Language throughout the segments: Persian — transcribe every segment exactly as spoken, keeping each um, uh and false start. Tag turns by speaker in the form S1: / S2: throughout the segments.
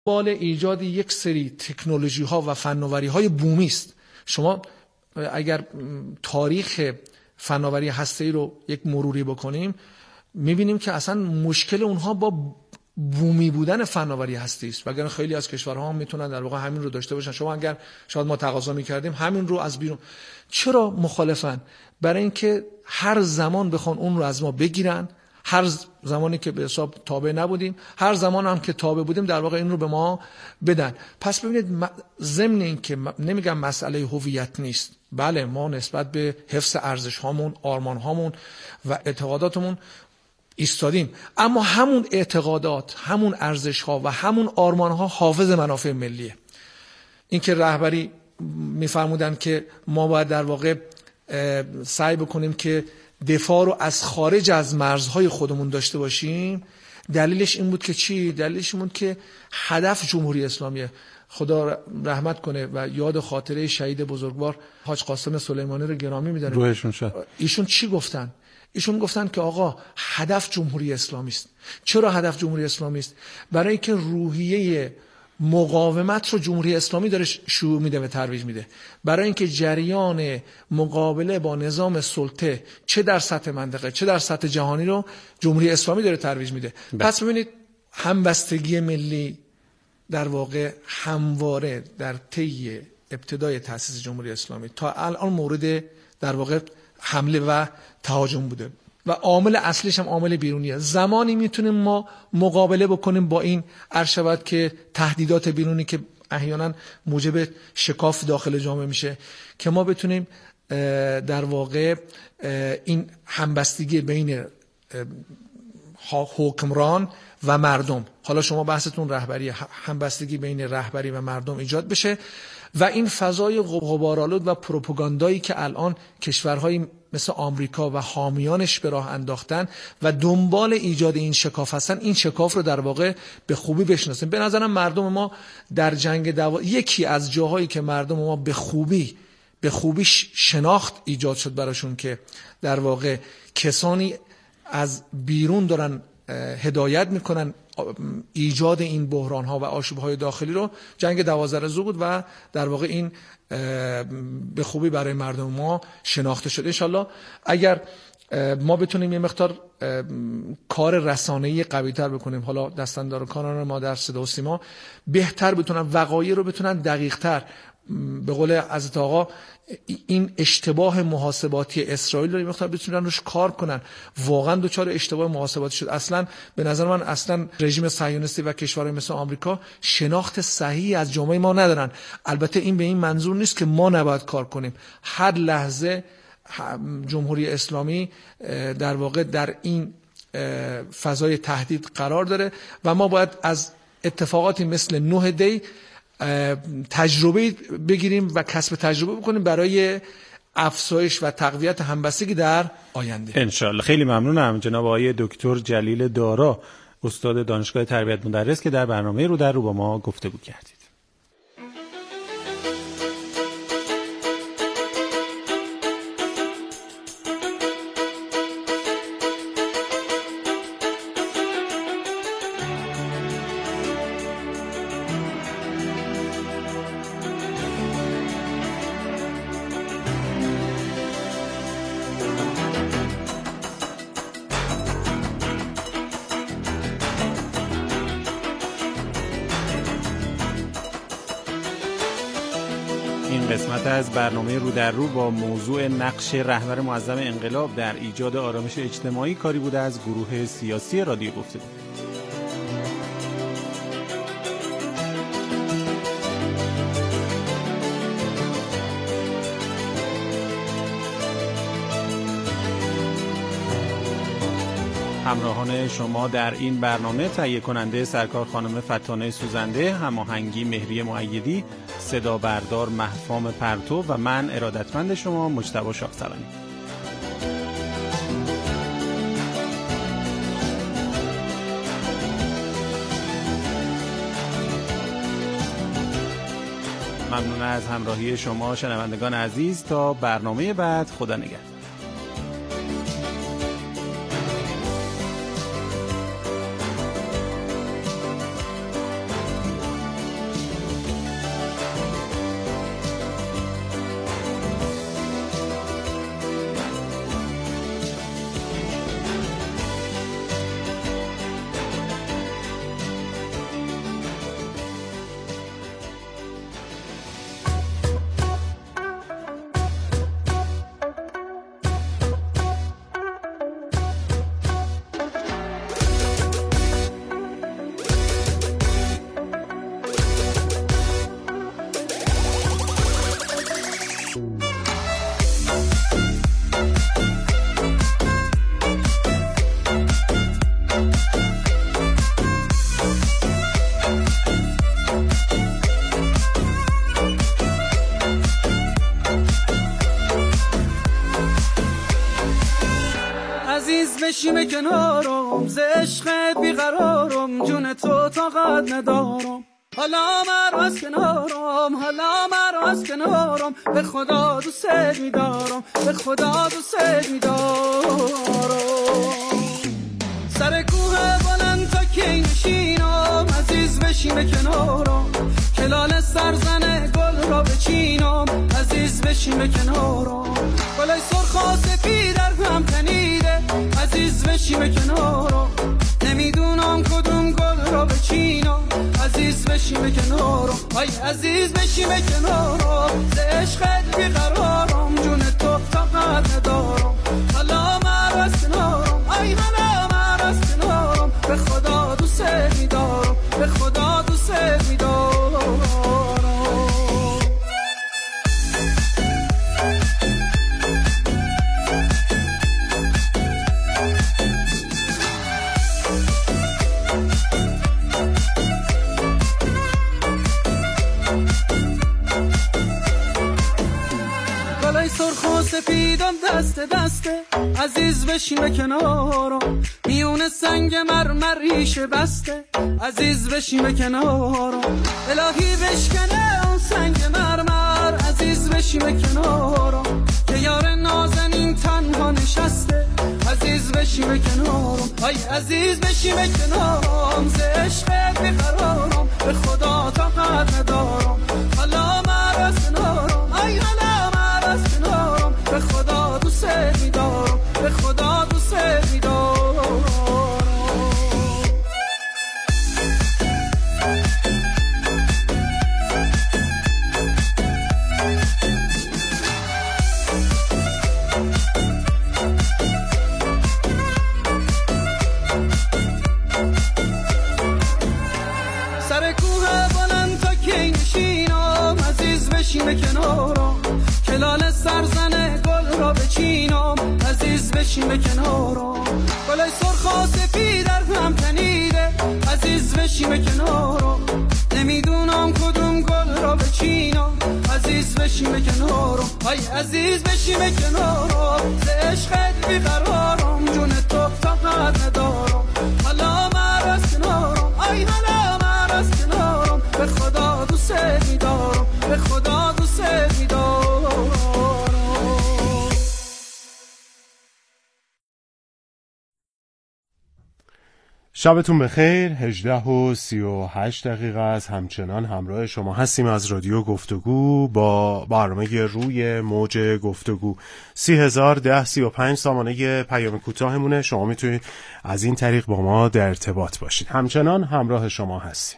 S1: بال ایجاد یک سری تکنولوژی ها و فناوری های بومی است. شما اگر تاریخ فناوری هسته‌ای رو یک مروری بکنیم میبینیم که اصلا مشکل اونها با بومی بودن فناوری هستی است، وگرنه خیلی از کشورها هم میتونن در واقع همین رو داشته باشن. شما اگر شاید ما تقاضا میکردیم همین رو از بیرون، چرا مخالفن؟ برای اینکه هر زمان بخوان اون رو از ما بگیرن، هر زمانی که به حساب تابع نبودیم، هر زمان هم که تابع بودیم در واقع این رو به ما بدن. پس ببینید ضمن این که نمیگم مسئله هویت نیست، بله ما نسبت به حفظ ارزش هامون، آرمان هامون و اعتقاداتمون ایستادیم، اما همون اعتقادات، همون ارزش ها و همون آرمان ها حافظ منافع ملیه. این که رهبری میفرمودن که ما باید در واقع سعی بکنیم که دفاع رو از خارج از مرزهای خودمون داشته باشیم، دلیلش این بود که چی؟ دلیلش این بود که هدف جمهوری اسلامیه. خدا رحمت کنه و یاد خاطره شهید بزرگوار حاج قاسم سلیمانی رو گرامی می‌داریم.
S2: روحشون شد.
S1: ایشون چی گفتن؟ ایشون گفتن که آقا هدف جمهوری اسلامی است. چرا هدف جمهوری اسلامی است؟ برای اینکه روحیه مقاومت رو جمهوری اسلامی داره شروع میده و ترویج میده، برای اینکه جریان مقابله با نظام سلطه چه در سطح منطقه چه در سطح جهانی رو جمهوری اسلامی داره ترویج میده. بله. پس ببینید همبستگی ملی در واقع همواره در طی ابتدای تأسیس جمهوری اسلامی تا الان مورد در واقع حمله و تهاجم بوده و عامل اصلیش هم عامل بیرونیه. زمانی میتونیم ما مقابله بکنیم با این عرشبت که تهدیدات بیرونی که احیانا موجب شکاف داخل جامعه میشه که ما بتونیم در واقع این همبستگی بین حکمران و مردم، حالا شما بحثتون رهبری، همبستگی بین رهبری و مردم ایجاد بشه و این فضای غبارآلود و پروپاگاندایی که الان کشورهای مثل آمریکا و حامیانش به راه انداختن و دنبال ایجاد این شکاف هستن، این شکاف رو در واقع به خوبی بشناسیم. به نظرم مردم ما در جنگ دوا یکی از جاهایی که مردم ما به خوبی به خوبی شناخت ایجاد شد براشون که در واقع کسانی از بیرون دارن هدایت میکنن ایجاد این بحران ها و آشوب های داخلی رو، جنگ دوازده روزه بود و در واقع این به خوبی برای مردم ما شناخته شد. انشالله اگر ما بتونیم یه مقدار کار رسانه‌ای قوی تر بکنیم، حالا دستاندارکاران ما در صدا و سیما بهتر بتونن وقایع رو بتونن دقیق تر، به قول حضرت آقا این اشتباه محاسباتی اسرائیل رو مقدار بتونن روش کار کنن. واقعا دوچار اشتباه محاسباتی شد. اصلا به نظر من اصلا رژیم صهیونیستی و کشورهای مثل آمریکا شناخت صحیحی از جامعه ما ندارن. البته این به این منظور نیست که ما نباید کار کنیم. هر لحظه جمهوری اسلامی در واقع در این فضای تهدید قرار داره و ما باید از اتفاقاتی مثل نه دی تجربه بگیریم و کسب تجربه بکنیم برای افزایش و تقویت همبستگی در آینده.
S2: انشالله. خیلی ممنونم جناب آقای دکتر جلیل دارا، استاد دانشگاه تربیت مدرس، که در برنامه رو در رو با ما گفتگو کردید. قسمت از برنامه رو در رو با موضوع نقش رهبر معظم انقلاب در ایجاد آرامش اجتماعی کاری بوده از گروه سیاسی رادیو گفتگو. همراهان شما در این برنامه تهیه کننده سرکار خانم فتانه سوزنده، هماهنگی مهری مؤیدی، صدا بردار مهفام پرتو و من ارادتمند شما مجتبی شاهسواری. ممنون از همراهی شما شنوندگان عزیز. تا برنامه بعد، خدا نگهدار.
S3: بشیم کنارم، ز عشقت بیقرارم، جون تو طاقت ندارم. حالا مرا از کنارم، حالا مرا از کنارم، به خدا دوست می‌دارم، به خدا دوست می‌دارم. سر کوه بلند تا کی نشینم، عزیز بشیم کنارم، کلال سرزن گل را بچینم، عزیز بشیم کنارم. گلای سرخ و سفید در هم تنیده، عزیز بشیم کنارم، نمیدونم کدوم گل را بچینم، عزیز بشیم کنارم. آی عزیز بشیم کنارم، ز عشقت بیقرارم، جون تو طاقت ندارم. حالا مرا از کنارم، آی حالا مرا از کنارم، به خدا دوست می‌دارم، به خدا دوست می‌دارم. سرخ و سفیدم دست دسته، عزیز بشیم کنارم، میون سنگ مرمر ریشه بسته، عزیز بشیم کنارم. الهی بشکنه اون سنگ مرمر، عزیز بشیم کنارم، که یار نازنین تنها نشسته، عزیز بشیم کنارم. ای عزیز بشیم کنارم، ز عشقت بیقرارم، به خدا طاقت ندارم. حالا مرا از کنارم، ای حالا از کنارم، به خدا دوست می‌دارم، به خدا دوست می‌دارم. سر کوه بلند تا کی نشینم، عزیز بشیم کنارم، کلال سرزن گل را بچینم، عزیز بشیم کنارم. گلای سرخ و سفید در هم تنیده، عزیز بشیم کنارم، نمیدونم کدوم گل را بچینم، عزیز بشیم کنارم. آی عزیز بشیم کنارم، ز عشقت بیقرارم، جون تو طاقت ندارم. حالا مرا از کنارم، آی حالا مرا از کنارم، به خدا دوست می‌دارم، به خدا دوست می‌دارم.
S4: شبتون بخیر. هجده و سی و هشت دقیقه است. همچنان همراه شما هستیم از رادیو گفتگو با برنامه روی موج گفتگو. سی هزار ده سی و پنج سامانه پیام کوتاهمونه. شما میتونید از این طریق با ما در ارتباط باشید. همچنان همراه شما هستیم.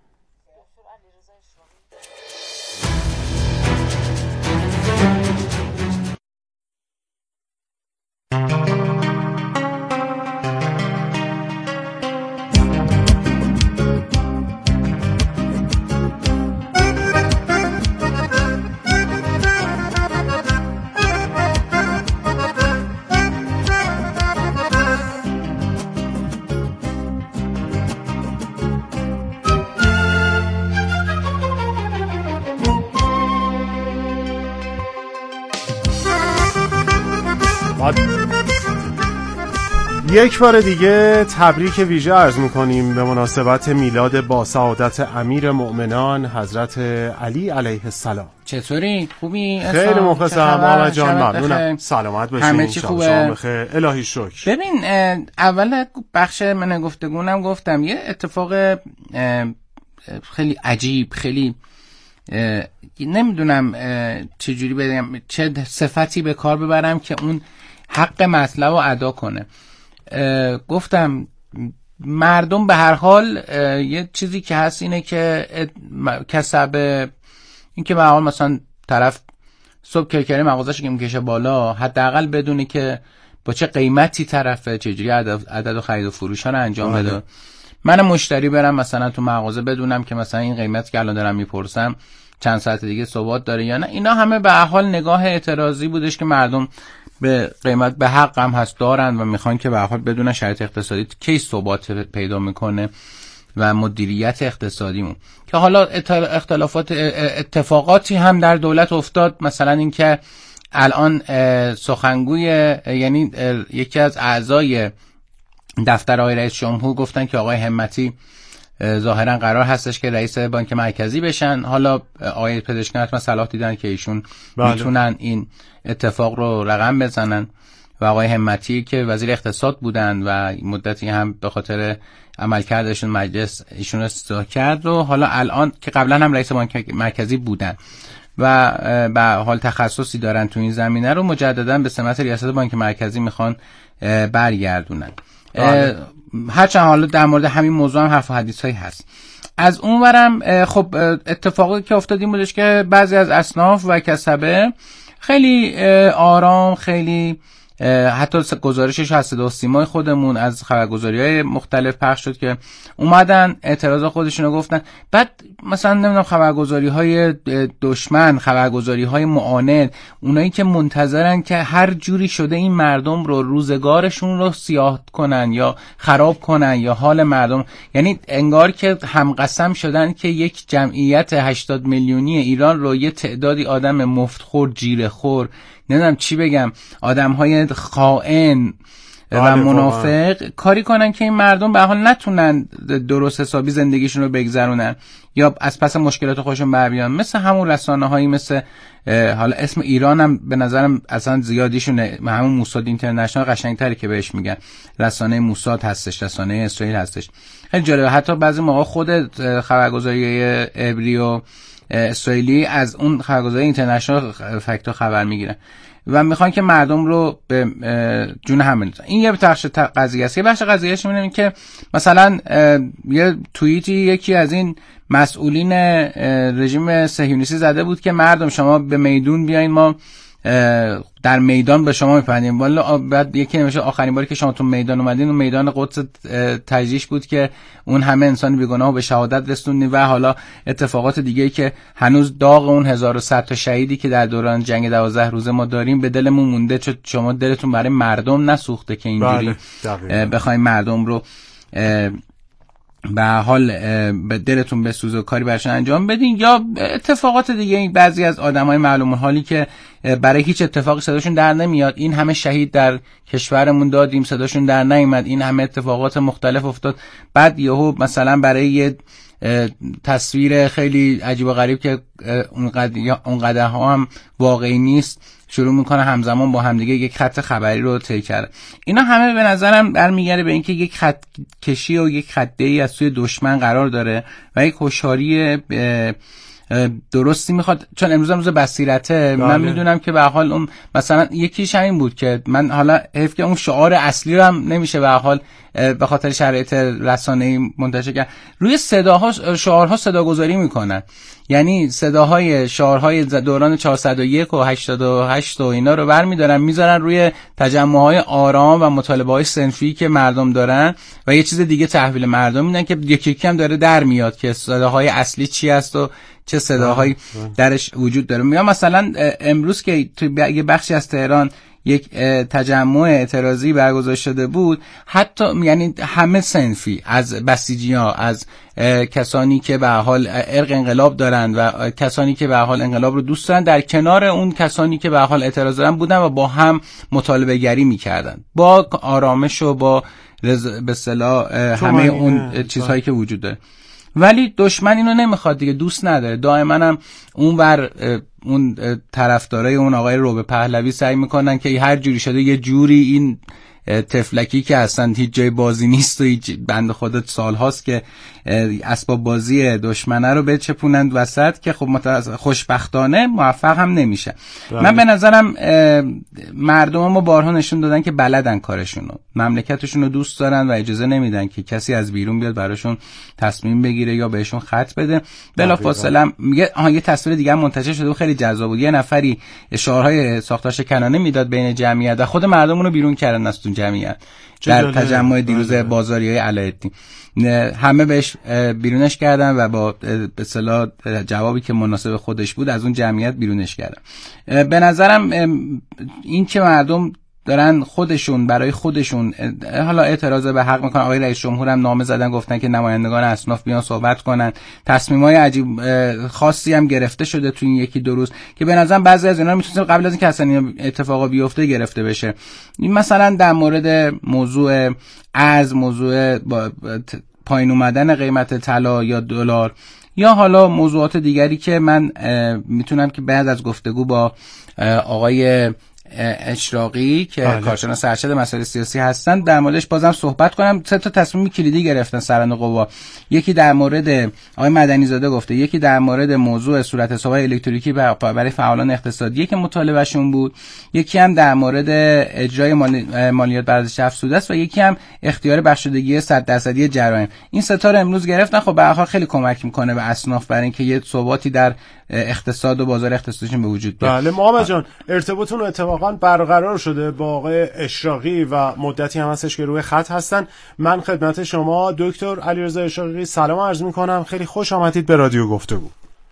S4: یک بار دیگه تبریک ویژه عرض میکنیم به مناسبت میلاد با سعادت امیر مؤمنان حضرت علی علیه السلام.
S5: چطوری؟ خوبی؟
S4: خیلی مخلصم محمد جان، ممنونم. سلامت باشین.
S5: همه چی خوبه؟
S4: بخیر. الهی شکر.
S5: ببین اول بخش من گفتگونم گفتم یه اتفاق خیلی عجیب، خیلی نمیدونم چجوری بگم، چه صفتی به کار ببرم که اون حق مطلب رو ادا کنه. گفتم مردم به هر حال یه چیزی که هست اینه که کسب این که به هر حال مثلا طرف صبح کرکری مغازه‌اش که میکشه بالا، حداقل بدونه که با چه قیمتی طرفه، چجوری عدد و خرید و فروش ها رو انجام بده. من مشتری برم مثلا تو مغازه بدونم که مثلا این قیمت که الان دارم میپرسم چند ساعت دیگه ثبات داره یا نه. اینا همه به هر حال نگاه اعتراضی بودش که مردم به قیمت به حق هم هست دارن و میخوان که به هر حال بدون شرایط اقتصادی کی ثبات پیدا میکنه و مدیریت اقتصادیمون. که حالا اختلافات اتفاقاتی هم در دولت افتاد، مثلا اینکه الان سخنگوی یعنی یکی از اعضای دفتر آقای رئیس جمهور گفتن که آقای همتی ظاهرا قرار هستش که رئیس بانک مرکزی بشن. حالا آقای پزشکیان حتما صلاح دیدن که ایشون بله. میتونن این اتفاق رو رقم بزنن و آقای همتی که وزیر اقتصاد بودن و مدتی هم به خاطر عملکردشون مجلس ایشون استعفا کرد و حالا الان که قبلا هم رئیس بانک مرکزی بودن و به حال تخصصی دارن تو این زمینه رو مجددا به سمت ریاست بانک مرکزی میخوان برگردونن. هرچند حالا در مورد همین موضوع هم حرف و حدیث هایی هست. از اون ورم خب اتفاقی که افتاد این بودش که بعضی از اصناف و کسبه خیلی آرام، خیلی حتی گزارشش از صدا و سیمای خودمون از خبرگزاری‌های مختلف پخش شد که اومدن اعتراض خودشون رو گفتن. بعد مثلا نمیدونم خبرگزاری‌های دشمن، خبرگزاری‌های معاند، اونایی که منتظرن که هر جوری شده این مردم رو روزگارشون رو سیاه کنن یا خراب کنن یا حال مردم، یعنی انگار که همقسم شدن که یک جمعیت هشتاد میلیونی ایران رو یه تعدادی آدم مفتخور، جیره‌خور، نمیدونم چی بگم، آدم‌های خائن و منافق کاری کنن که این مردم به حال نتونن درست حسابی زندگیشون رو بگذرونن یا از پس مشکلات خودشون بر بیان. مثل همون رسانه‌هایی مثل حالا اسم ایران هم به نظرم اصلا زیادیشونه، همون موساد اینترنشنال قشنگ‌تره که بهش میگن، رسانه موساد هستش، رسانه اسرائیل هستش. خیلی جالبه، حتی بعضی موقع خود خبرگزاری عبری و اسرائیلی از اون خبرگزاری اینترنشنال فکت‌ها خبر میگیرن و میخوان که مردم رو به جون هم بندازن. این یه بخش قضیه است. یه بخش قضیهش اینه که مثلا یه توییتی یکی از این مسئولین رژیم صهیونیستی زده بود که مردم شما به میدون بیاین، ما در میدان به شما میپندیم. والا بعد یکی نمیشه آخرین باری که شما تو میدان اومدین اون میدان قدس تجریش بود که اون همه انسان بیگناه به شهادت رسوندین و حالا اتفاقات دیگه‌ای که هنوز داغ اون هزار و صد تا شهیدی که در دوران جنگ دوازده روزه ما داریم به دلمون مونده، چون شما دلتون برای مردم نسوخته که اینجوری بخواید مردم رو به حال به دلتون بسوزه و کاری برشون انجام بدین، یا اتفاقات دیگه. بعضی از آدمای معلوم حالی که برای هیچ اتفاقی صداشون در نمیاد، این همه شهید در کشورمون دادیم صداشون در نیامد، این همه اتفاقات مختلف افتاد، بعد یهو مثلا برای یه تصویر خیلی عجیب و غریب که اونقدر ها هم واقعی نیست شروع میکنه همزمان با همدیگه یک خط خبری رو طی کرده. اینا همه به نظرم برمیگرده به اینکه یک خط کشی و یک خطی از سوی دشمن قرار داره و یک هوشیاری درستی میخواد. چون امروز امروز بصیرته، من میدونم که به حال اون مثلا یکیش همین بود که من حالا حیف که اون شعار اصلی رو هم نمیشه به حال به خاطر شرایط رسانه‌ای منتشر کرد. روی صداها شعارها صداگذاری میکنن، یعنی صداهای شعارهای دوران چهارصد و یک و هشتاد و هشت و اینا رو برمی‌دارن میذارن روی تجمع‌های آرام و مطالبه‌های صنفی که مردم دارن و یه چیز دیگه تحویل مردم میدن که یکی یکی هم داره در میاد که صداهای اصلی چی است و چه صداهایی درش وجود داره. میگم مثلا امروز که تو یه بخشی از تهران یک تجمع اعتراضی برگزار شده بود، حتی یعنی همه صنفی، از بسیجی‌ها، از کسانی که به حال ارق انقلاب دارن و کسانی که به حال انقلاب رو دوست دارن، در کنار اون کسانی که به حال اعتراض دارن بودن و با هم مطالبه گری می‌کردن با آرامش و با به اصطلاح همه اون چیزهایی که وجود داره. ولی دشمن اینو نمیخواد دیگه، دوست نداره. دائما هم اون ور اون طرفدارای اون آقای روبه پهلوی سعی میکنن که هر جوری شده یه جوری این تفلکی که اصلا هیچ جای بازی نیست و هیچ بند خودت سال هاست که اسباب بازی دشمنه رو بچپونند وسط که خب خوشبختانه موفق هم نمیشه. من به نظرم مردم ما بارها نشون دادن که بلدن کارشونو، مملکتشون رو دوست دارن و اجازه نمیدن که کسی از بیرون بیاد براشون تصمیم بگیره یا بهشون خط بده. بلافاصله میگه آها یه تصویر دیگه منتشر شده و خیلی جذاب بود، یه نفری شعارهای ساختار شکنانه میداد بین جمعیت و خود مردم رو بیرون کردن از تو جمعیت در تجمع دیروز بازاریای علایالدین. همه بهش بیرونش کردن و با به اصطلاح جوابی که مناسب خودش بود از اون جمعیت بیرونش کردن. به نظرم این که مردم دارن خودشون برای خودشون حالا اعتراض به حق میکنن. آقای رئیس جمهور هم نامه زدن گفتن که نمایندگان اصناف بیان صحبت کنن. تصمیمای عجیب خاصی هم گرفته شده تو این یکی دو روز که به نظرم بعضی از اینا میتونه قبل از اینکه اصلا این اتفاقا بیفته گرفته بشه. این مثلا در مورد موضوع ارز، موضوع پایین اومدن قیمت طلا یا دلار یا حالا موضوعات دیگری که من میتونم که بعد از گفتگو با آقای اشراقی که
S4: بله.
S5: کارشناس ارشد مسائل سیاسی هستن در موردش بازم صحبت کنم. سه تا تصمیم کلیدی گرفتن سران قوا. یکی در مورد آقای مدنی زاده گفته، یکی در مورد موضوع صورت حساب‌های الکترونیکی برای فعالان اقتصادی که مطالبهشون بود، یکی هم در مورد اجرای مالیات بر ارزش افزوده است و یکی هم اختیار بخشودگی صد درصدی جرایم. این سه تا رو امروز گرفتن. خب به هر حال خیلی کمک میکنه به اصناف برای اینکه یه ثباتی در اقتصاد و بازار اقتصادیشون به وجود بیاد.
S4: بله محمد جان، ارتباطتون اتفاقا برقرار شده با آقای اشراقی و مدتی هم هستش که روی خط هستن. من خدمت شما دکتر علیرضا اشراقی سلام عرض میکنم. خیلی خوش آمدید به رادیو گفتگو.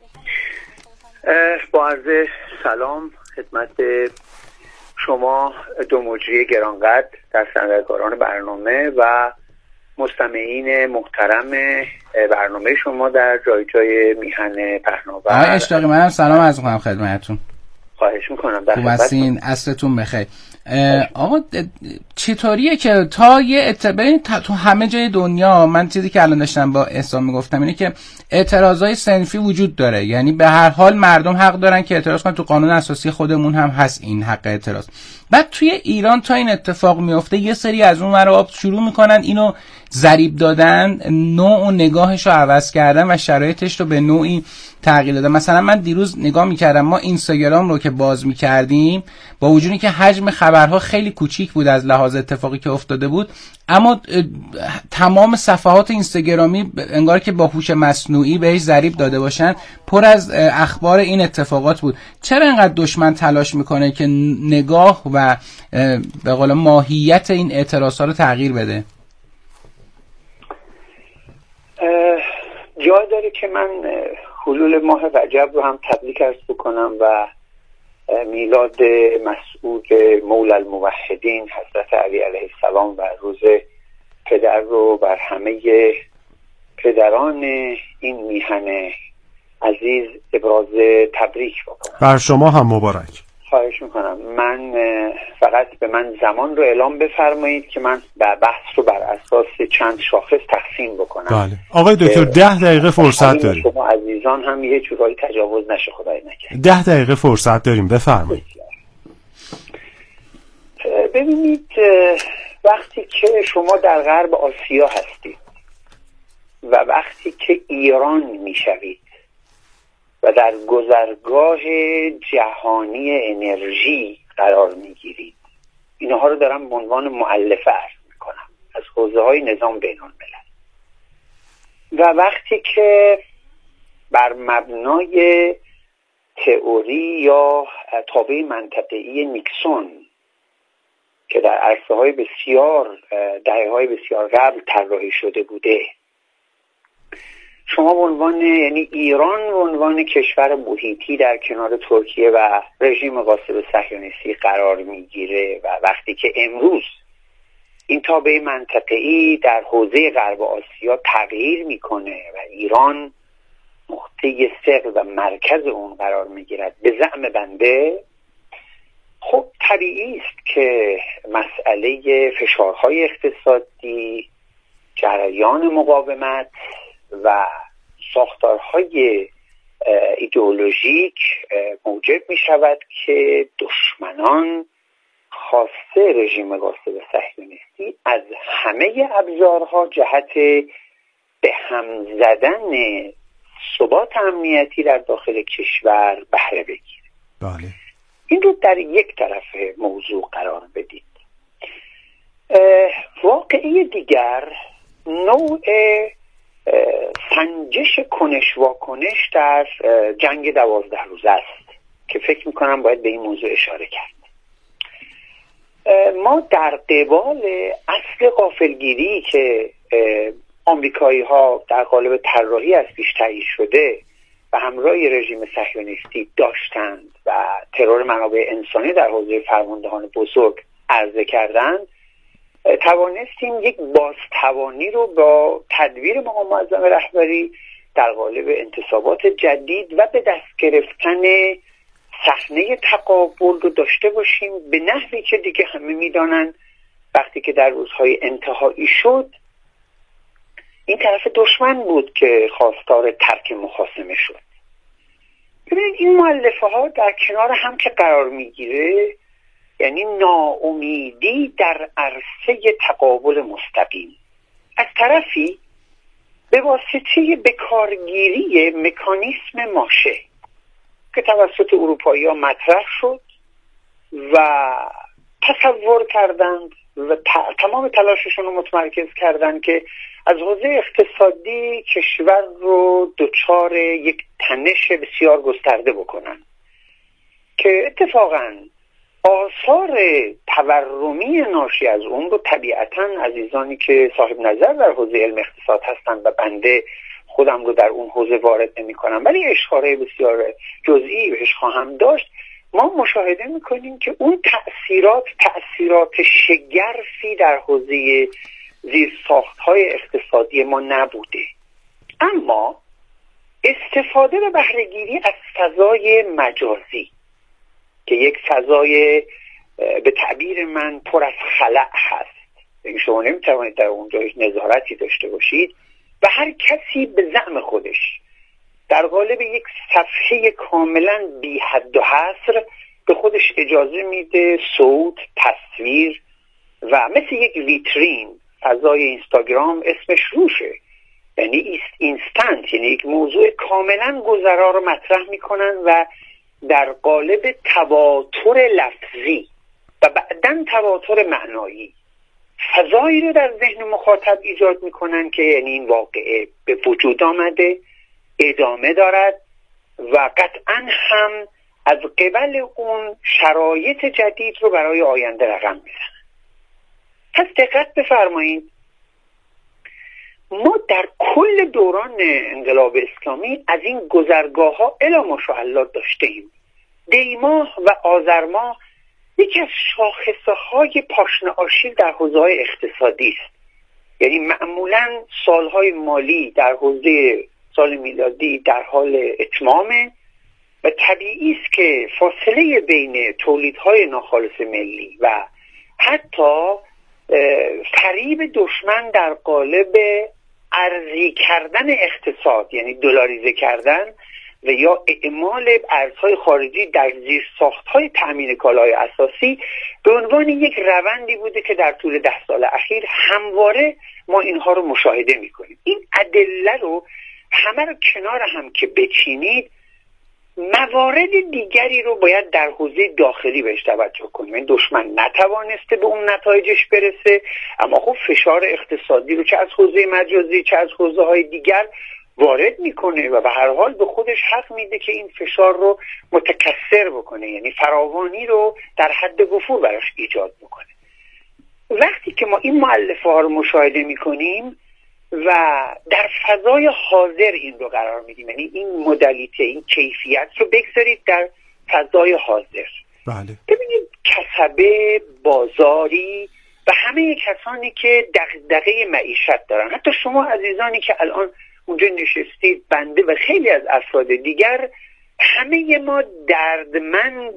S6: با عرض سلام خدمت شما دو مجری گرانقدر در سندرکاران برنامه و مستمعین محترم برنامه شما در جای جای میهن پهناور.
S5: آقای اشراقی منم سلام عرض میکنم خدمتتون.
S6: خواهش میکنم. در
S5: خوب هستین؟ عصرتون بخیر. آقا چطوریه که تا یه اتباعی تو همه جای دنیا، من چیزی که الان داشتم با احسان میگفتم اینه که اعتراضای صنفی وجود داره، یعنی به هر حال مردم حق دارن که اعتراض کنن، تو قانون اساسی خودمون هم هست این حق اعتراض. بعد توی ایران تا این اتفاق میفته یه سری از اون ورا شروع میکنن اینو ضریب دادن، نوع و نگاهش رو عوض کردن و شرایطش رو به نوعی تغییر دادن. مثلا من دیروز نگاه میکردم، ما اینستاگرام رو که باز میکردیم با وجودی که حجم خبرها خیلی کوچیک بود از لحاظ اتفاقی که افتاده بود، اما تمام صفحات اینستاگرامی انگار که با هوش مصنوعی بهش ضریب داده باشن، پر از اخبار این اتفاقات بود. چرا اینقدر دشمن تلاش میکنه که نگاه و به قول ماهیت این اعتراضات رو تغییر بده؟
S6: جای داره که من حلول ماه رجب رو هم تبریک عرض بکنم و میلاد مسعود مولی الموحدین حضرت علی علیه السلام و روز پدر رو بر همه پدران این میهن عزیز ابراز تبریک بکنم.
S4: بر شما هم مبارک.
S6: خواهش میکنم. من فقط به من زمان رو اعلام بفرمایید که من بحث رو بر اساس چند شاخص تقسیم بکنم.
S4: بله آقای دکتر ده دقیقه فرصت داریم.
S6: شما عزیزان هم یه جورایی تجاوز نشه خدای نکرد.
S4: ده دقیقه فرصت داریم، بفرمایید.
S6: ببینید وقتی که شما در غرب آسیا هستید و وقتی که ایران میشوید و در گذرگاه جهانی انرژی قرار میگیرید، اینها رو دارم به عنوان مؤلفه عرض میکنم از حوزه های نظام بین الملل، و وقتی که بر مبنای تئوری یا تابع منطقه‌ای نیکسون که در عرصه های بسیار دهه های بسیار قبل طراحی شده بوده، شما به عنوان یعنی ایران به عنوان کشور محیطی در کنار ترکیه و رژیم غاصب صهیونیستی قرار میگیره، و وقتی که امروز این تابع منطقه‌ای در حوزه غرب آسیا تغییر میکنه و ایران نقطه ثقل و مرکز اون قرار میگیرد به زعم بنده، خب طبیعی است که مسئله فشارهای اقتصادی، جریان مقاومت و ساختارهای ایدئولوژیک موجب می شود که دشمنان خاصه رژیم غاصب صهیونیستی از همه ابزارها جهت به هم زدن ثبات امنیتی در داخل کشور بهره بگیره.
S4: بله. این
S6: رو در یک طرف موضوع قرار بدید. واقعه دیگر نوع سنجش کنش واکنش در جنگ دوازده روزه است که فکر میکنم باید به این موضوع اشاره کرد. ما در قبال اصل غافلگیری که آمریکایی ها در قالب طراحی از پیش تایید شده و همراه رژیم صهیونیستی داشتند و ترور منابع انسانی در حوزه فرماندهان بزرگ عرضه کردن توانستیم یک بازتوانی رو با تدبیر مقام معظم رهبری در قالب انتصابات جدید و به دست گرفتن صحنه تقابل رو داشته باشیم به نحوی که دیگه همه میدانن وقتی که در روزهای انتهایی شد این طرف دشمن بود که خواستار ترک مخاصمه شد. ببینید این مؤلفه ها در کنار هم که قرار میگیره یعنی ناامیدی در عرصه تقابل مستقیم، از طرفی به واسطه بکارگیری مکانیسم ماشه که توسط اروپایی ها مطرح شد و تصور کردند و تمام تلاششون رو متمرکز کردند که از حوزه اقتصادی کشور رو دچار یک تنش بسیار گسترده بکنن که اتفاقاً آثار تورمی ناشی از اون رو طبیعتاً عزیزانی که صاحب نظر در حوزه علم اقتصاد هستند و بنده خودم رو در اون حوزه وارد نمی کنم ولی اشاره بسیار جزئی بهش خواهم داشت، ما مشاهده میکنیم که اون تأثیرات تأثیرات شگرفی در حوزه زیرساخت‌های اقتصادی ما نبوده، اما استفاده و بهره‌گیری از فضای مجازی که یک فضای به تعبیر من پر از خلأ هست، یعنی شما نمیتوانید در اونجا نظارتی داشته باشید و هر کسی به زعم خودش در قالب یک صفحه کاملا بی حد و حصر به خودش اجازه میده صوت، تصویر و مثل یک ویترین فضای اینستاگرام اسمش روشه، یعنی ایست اینستنت، یعنی یک موضوع کاملا گذرا رو مطرح میکنن و در قالب تواتر لفظی و بعداً تواتر معنایی فضایی رو در ذهن مخاطب ایجاد میکنن که یعنی این واقعه به وجود آمده، ادامه دارد و قطعاً هم از قبل اون شرایط جدید رو برای آینده رقم میزنن. پس دقت بفرمایید، ما در کل دوران انقلاب اسلامی از این گذرگاه ها الی ماشاءالله داشته ایم. دیماه و آذرماه یکی از شاخصه های پاشنه آشیل در حوزه های اقتصادی است، یعنی معمولا سالهای مالی در حوزه سال میلادی در حال اتمامه و طبیعی است که فاصله بین تولیدهای ناخالص ملی و حتی فریب دشمن در قالب ارزی کردن اقتصاد یعنی دلاریزه کردن و یا اعمال ارزهای خارجی در زیر ساختهای تأمین کالای اساسی به عنوان یک روندی بوده که در طول ده سال اخیر همواره ما اینها رو مشاهده میکنیم. این ادله رو همه رو کنار هم که بچینید، موارد دیگری رو باید در حوزه داخلی بهش توجه کنیم. این دشمن نتوانسته به اون نتایجش برسه، اما خب فشار اقتصادی رو چه از حوزه مجازی چه از حوزه های دیگر وارد میکنه و به هر حال به خودش حق میده که این فشار رو متکثر بکنه، یعنی فراوانی رو در حد وفور براش ایجاد بکنه. وقتی که ما این مؤلفه ها رو مشاهده میکنیم و در فضای حاضر این رو قرار میدیم، یعنی این مدلیته، این کیفیت رو بگذارید در فضای حاضر.
S4: بله.
S6: ببینید کسبه، بازاری و همه کسانی که دغدغه معیشت دارن، حتی شما عزیزانی که الان اونجا نشستید، بنده و خیلی از افراد دیگر، همه ما دردمند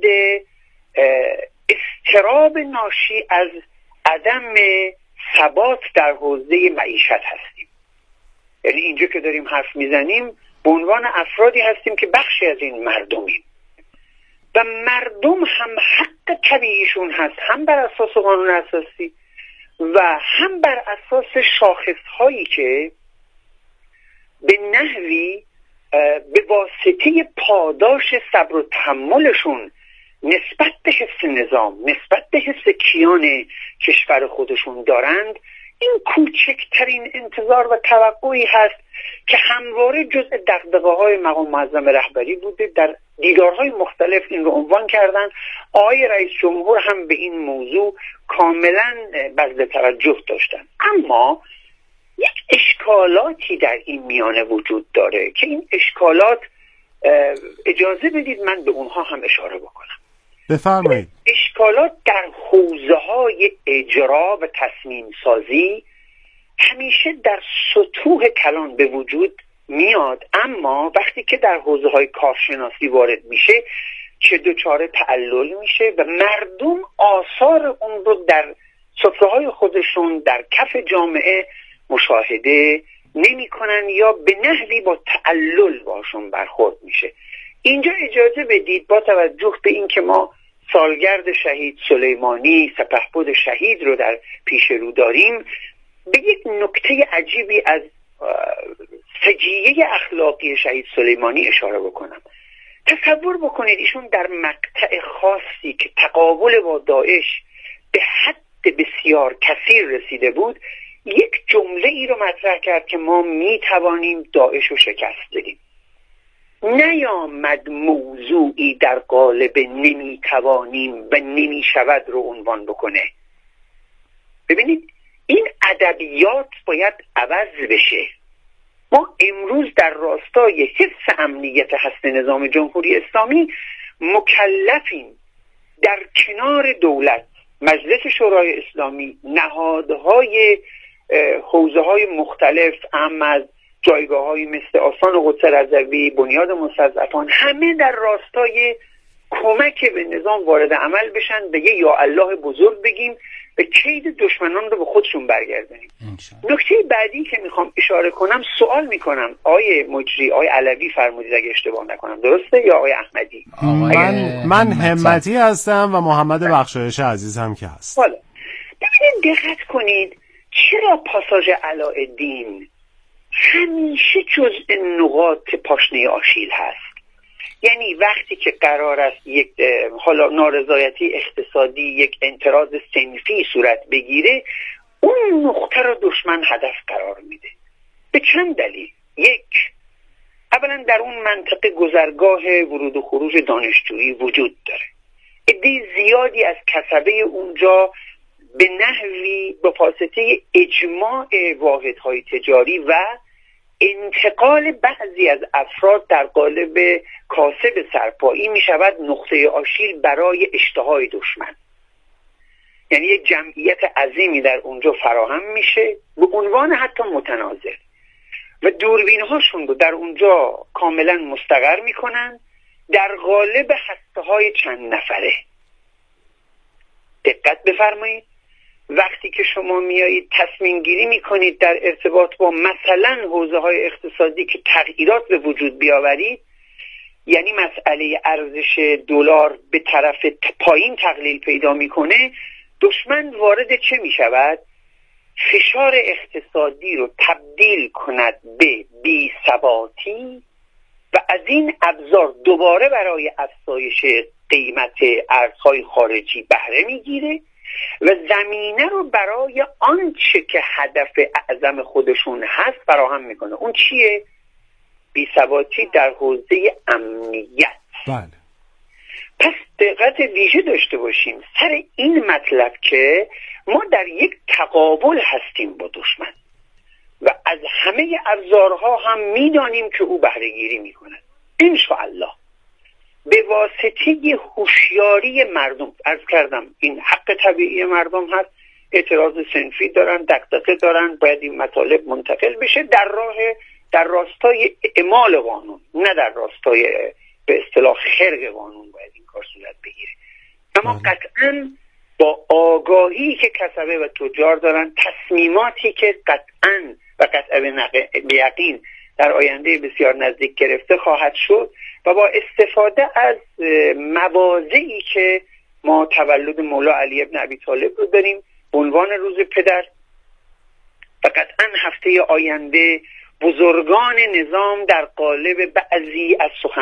S6: اضطراب ناشی از عدم ثبات در حوزه معیشت هستیم. یعنی اینجا که داریم حرف میزنیم به عنوان افرادی هستیم که بخشی از این مردمیم و مردم هم حق طبیعیشون هست، هم بر اساس قانون اساسی و هم بر اساس شاخصهایی که به نحوی به واسطه پاداش صبر و تحملشون نسبت به حفظ نظام، نسبت به حفظ کیان کشور خودشون دارند، این کوچکترین انتظار و توقعی هست که همواره جزء دغدغه‌های مقام معظم رهبری بوده. در دیدارهای مختلف این رو عنوان کردن. آقای رئیس جمهور هم به این موضوع کاملا بذل توجه داشتن. اما یک اشکالاتی در این میانه وجود داره که این اشکالات اجازه بدید من به اونها هم اشاره بکنم.
S4: بفرمایید.
S6: اشکال اشکالات در حوزه‌های اجرا و تصمیم سازی همیشه در سطوح کلان به وجود میاد، اما وقتی که در حوزه‌های کارشناسی وارد میشه چه دچار تعلل میشه و مردم آثار اون رو در سفره‌های خودشون در کف جامعه مشاهده نمی‌کنن یا به نحوی با تعلل باشون برخورد میشه. اینجا اجازه بدید با توجه به این که ما سالگرد شهید سلیمانی سپهبد شهید رو در پیش رو داریم به یک نکته عجیبی از سجیه اخلاقی شهید سلیمانی اشاره بکنم. تصور بکنید ایشون در مقطع خاصی که تقابل با داعش به حد بسیار کثیر رسیده بود یک جمله ای رو مطرح کرد که ما می توانیم داعش رو شکست بدیم. نیامد موضوعی در قالب نمی توانیم و نمی شود رو عنوان بکنه. ببینید این ادبیات باید عوض بشه. ما امروز در راستای حفظ امنیت هسته نظام جمهوری اسلامی مکلفیم در کنار دولت، مجلس شورای اسلامی، نهادهای حوزه‌های مختلف اما از جایگاه‌هایی مثل آستان قدس رضوی، بنیاد مستضعفان، همه در راستای کمک به نظام وارد عمل بشن، به یه یا الله بزرگ بگیم به کید دشمنان رو به خودشون برگردونیم. نکته بعدی که میخوام اشاره کنم، سوال میکنم آقای مجری، آقای علوی فرمودید اگه اشتباه نکنم، درسته یا آقای احمدی؟
S4: من من همتی هستم و محمد بخشایش عزیز هم که هست.
S6: حالا ببینید دقت کنید چرا پاساژ علاءالدین همیشه جزء نقاط پاشنه آشیل هست. یعنی وقتی که قرار است یک حالا نارضایتی اقتصادی، یک انتراض صنفی صورت بگیره، اون نقطه رو دشمن هدف قرار میده به چند دلیل. یک، اولا در اون منطقه گذرگاه ورود و خروج دانشجویی وجود داره. عده زیادی از کسبه اونجا به نحوی به واسطه اجماع واحدهای تجاری و انتقال بعضی از افراد در قالب کاسب سرپایی می شود نقطه آشیل برای اشتهای دشمن. یعنی یک جمعیت عظیمی در اونجا فراهم میشه به عنوان حتی متناظر و دوربین هاشون رو در اونجا کاملا مستقر میکنن در قالب هسته های چند نفره. دقت بفرمایید وقتی که شما میایید تصمیم گیری میکنید در ارتباط با مثلا حوزه های اقتصادی که تغییرات به وجود بیاورید، یعنی مسئله ارزش دلار به طرف پایین تقلیل پیدا میکنه، دشمن وارد چه میشود؟ فشار اقتصادی رو تبدیل کند به بی‌ثباتی و از این ابزار دوباره برای افزایش قیمت ارزهای خارجی بهره میگیره و زمینه رو برای آنچه که هدف اعظم خودشون هست فراهم میکنه. اون چیه؟ بی‌ثباتی در حوزه امنیت.
S4: بله.
S6: پس دقت ویژه داشته باشیم سر این مطلب که ما در یک تقابل هستیم با دشمن و از همه ابزارها هم میدانیم که او بهره گیری میکنه. انشاءالله به واسطه هوشیاری مردم، عرض کردم این حق طبیعی مردم هست، اعتراض صنفی دارن، دغدغه دارن، باید این مطالب منتقل بشه در راه در راستای اعمال قانون، نه در راستای به اصطلاح خرق قانون باید این کار صورت بگیره. اما قطعاً با آگاهی که کسبه و تجار دارن، تصمیماتی که قطعاً و قطعاً به یقین در آینده بسیار نزدیک گرفته خواهد شد و با استفاده از مواضعی که ما تولد مولا علی ابن ابی طالب رو داریم به عنوان روز پدر و قطعاً هفته آینده بزرگان نظام در قالب بعضی از سخن